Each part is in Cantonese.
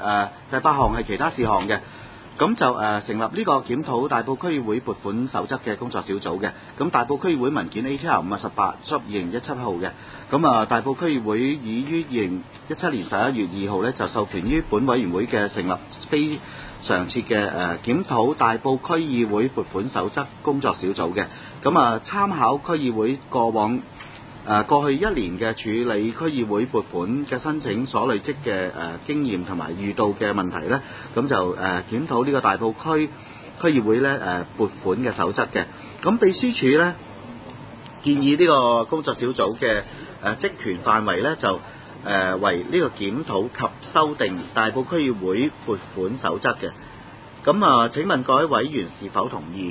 第8項係其他事項嘅。咁就成立呢個檢討大埔區議會撥款守則嘅工作小組嘅。咁大埔區議會文件 ATR 58/2017號嘅。咁大埔區議會已於2017年11月2號呢就授權於本委員會嘅成立非常設嘅檢討大埔區議會撥款守則工作小組嘅。咁參考區議會過去1年嘅處理區議會撥款嘅申請所累積嘅經驗同埋遇到嘅問題呢，咁就檢討呢個大埔區議會呢撥款嘅守則嘅。咁秘書處呢建議呢個工作小組嘅職權範圍呢就為呢個檢討及修訂大埔區議會撥款守則嘅。咁請問各位委員是否同意？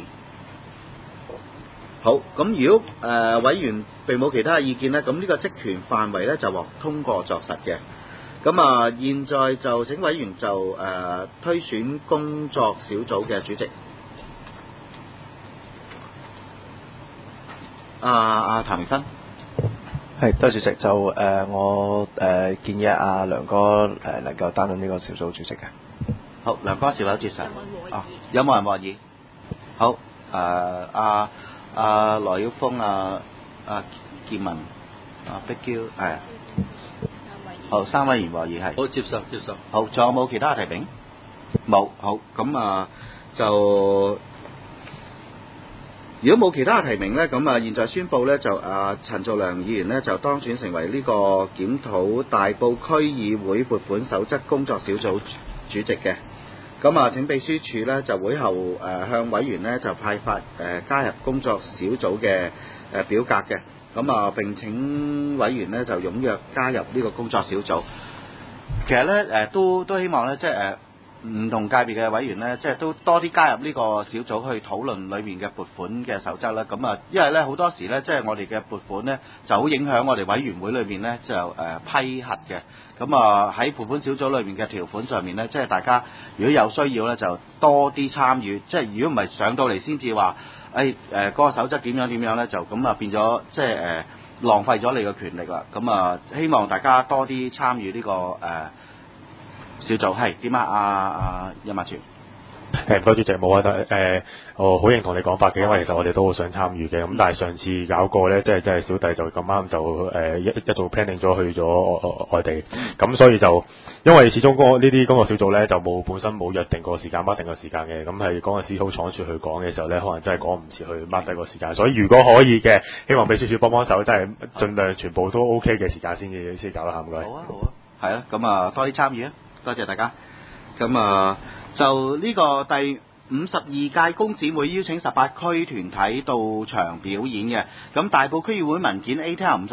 好，咁如果委員並冇其他意見呢，咁呢個職權範圍呢就獲通過作實嘅。咁現在就請委員就推選工作小組嘅主席。譚明芬。 係，多謝主席。就我建議梁哥能夠擔任呢個小組主席嘅。 好，梁哥是否接受？有冇人獲意？好，羅曉峰、建文、碧嬌，係。好，3位員獲意係。 好，接受。 好，仲有冇其他提名？冇。好，咁就如果冇其他提名呢，咁現在宣佈呢，就陳造良議員呢就當選成為呢個檢討大埔區議會撥款守則工作小組主席嘅。咁請秘書處呢就會後向委員呢就派發加入工作小組嘅表格嘅。咁並請委員呢就踴躍加入呢個工作小組。其實呢都希望呢，即係唔同界別嘅委員呢，即係都多啲加入呢個小組去討論裏面嘅撥款嘅守則啦。咁因為呢好多時呢，即係我哋嘅撥款呢就好影響我哋委員會裏面呢就批核嘅。咁喺撥款小組裏面嘅條款上面呢，即係大家如果有需要呢，就多啲參與。即係如果唔係上到嚟先至話，嗰個守則點樣呢，就咁變咗即係浪費咗你嘅權力啦。咁希望大家多啲參與呢個小組。係點啊？任馬全。 唔該主席，冇啊，我好認同你講法嘅，因為其實我哋都好想參與嘅，咁但係上次搞過咧，即係小弟就咁啱就一早 planning 咗去咗外地，咁所以就因為始終呢啲工作小組咧就本身冇約定過時間 mark 定個時間嘅，咁係嗰陣時好倉促去講嘅時候咧，可能真係講唔切去 mark 低個時間，所以如果可以嘅，希望秘書處幫手，真係盡量全部都 OK 嘅時間先搞啦，唔該。 好啊，係啊，咁多啲參與啊，多謝大家。咁就呢個第52屆工展會邀請18區團體到場表演嘅。咁大埔區議會文件 ATR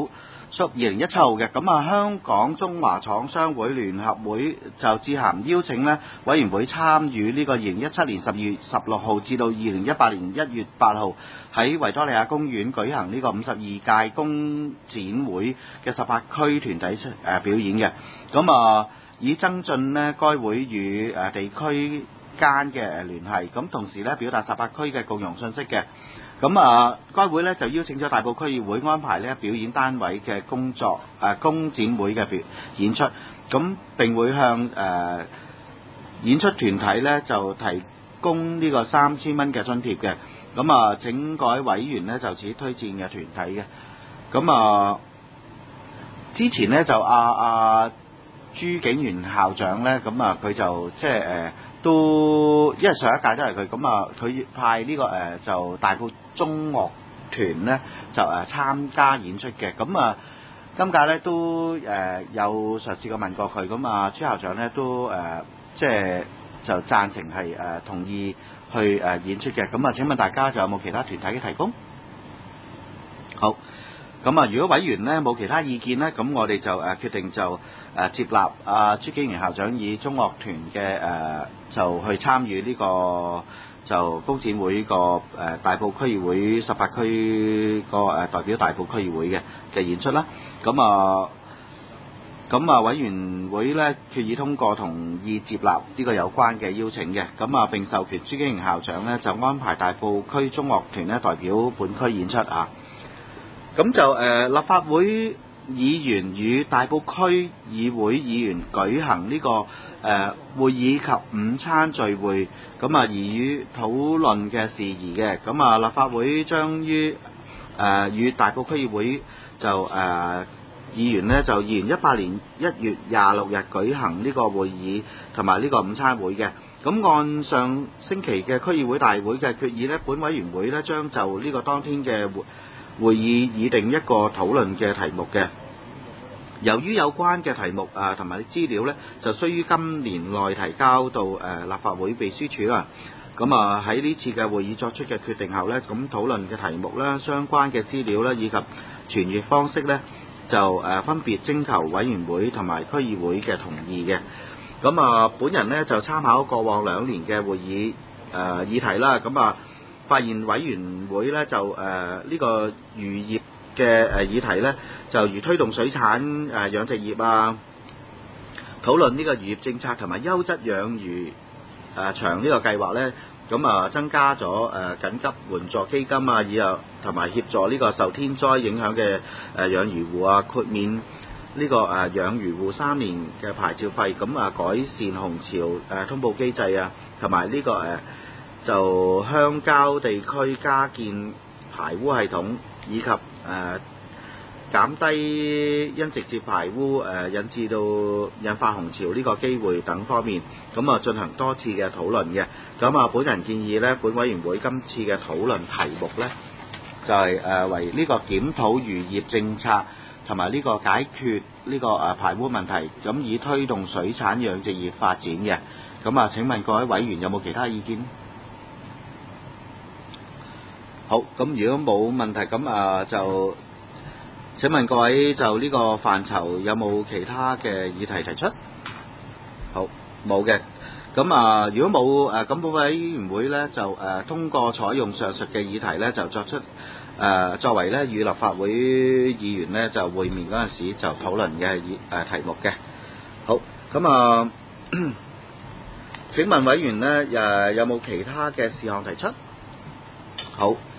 59/2017號嘅。咁香港中華廠商會聯合會就致函邀請呢委員會參與呢個2017年12月16號至到2018年1月8號喺維多利亞公園舉行呢個52屆工展會嘅18區團體表演嘅。咁以增進呢該會與地區間嘅聯繫，咁同時呢表達18區嘅共融信息嘅。咁該會呢就邀請咗大埔區議會安排呢表演單位嘅工展會嘅演出，咁並會向演出團體呢就提供呢個3000蚊嘅津貼嘅。咁請各位委員呢就此推薦嘅團體嘅。咁之前呢就朱景元校長呢，咁佢就即係都因為上一屆都係佢，咁佢派呢個就大埔中樂團呢，就參加演出嘅。咁今屆呢都有嘗試過問過佢，咁朱校長呢都即係就贊成係同意去演出嘅。咁請問大家仲有冇其他團體嘅提供？好。咁如果委員呢冇其他意見呢，咁我哋就決定就接納朱景元校長以中樂團嘅就去參與呢個就工展會個大埔區議會18區個代表大埔區議會嘅演出啦。咁委員會呢決議通過同意接納呢個有關嘅邀請嘅。咁並授權朱景元校長呢就安排大埔區中樂團呢代表本區演出啊。咁就立法會議員與大埔區議會議員舉行呢個會議及午餐聚會，咁而與討論嘅事宜嘅。咁立法會將於與大埔區議會就議員呢，就2018年1月26日舉行呢個會議同埋呢個午餐會嘅。咁按上星期嘅區議會大會嘅決議呢，本委員會呢將就呢個當天嘅會議擬定一個討論嘅題目嘅。由於有關嘅題目同埋資料呢，就需於今年內提交到立法會秘書處啦。咁喺呢次嘅會議作出嘅決定後呢，咁討論嘅題目啦、相關嘅資料啦以及傳閱方式呢，就分別徵求委員會同埋區議會嘅同意嘅。咁本人呢，就參考過往2年嘅會議議題啦，咁發現委員會呢，就呢個漁業嘅議題呢，就如推動水產養殖業討論呢個漁業政策同埋優質養魚場呢個計劃呢，咁增加咗緊急援助基金以後同埋協助呢個受天災影響嘅養魚戶豁免呢個養魚戶3年嘅牌照費，咁改善紅潮通報機制同埋呢個就鄉郊地區加建排污系統，以及減低因直接排污引致到引發紅潮呢個機會等方面，咁進行多次嘅討論嘅。咁本人建議呢，本委員會今次嘅討論題目呢，就係為呢個檢討漁業政策同埋呢個解決呢個排污問題，咁以推動水產養殖業發展嘅。咁請問各位委員有冇其他意見？好，咁如果冇問題，咁就請問各位就呢個範疇有冇其他嘅議題提出？好，冇嘅。咁如果冇咁本委員會呢，就通過採用上述嘅議題呢，就作出作為呢與立法會議員呢就會面嗰陣時就討論嘅題目嘅。好，咁請問委員呢有冇其他嘅事項提出？好。